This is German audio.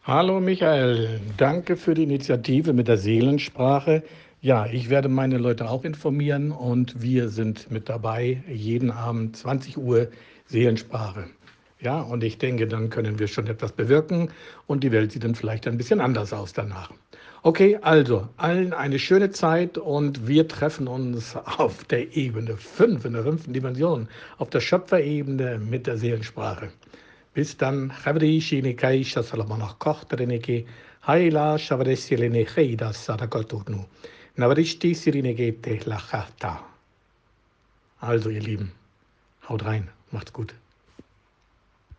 Hallo Michael, danke für die Initiative mit der Seelensprache. Ja, ich werde meine Leute auch informieren und wir sind mit dabei, jeden Abend 20 Uhr Seelensprache. Ja, und ich denke, dann können wir schon etwas bewirken und die Welt sieht dann vielleicht ein bisschen anders aus danach. Okay, also allen eine schöne Zeit und wir treffen uns auf der Ebene 5 in der fünften Dimension, auf der Schöpferebene mit der Seelensprache. Bis dann, Chabri, Shinikai, Shasalamanach Kochtreneke, Haila, Shavresilene, Heida, Sadakalturnu, Navarishti, Sirinegete, Lachata. Also, ihr Lieben, haut rein, macht's gut.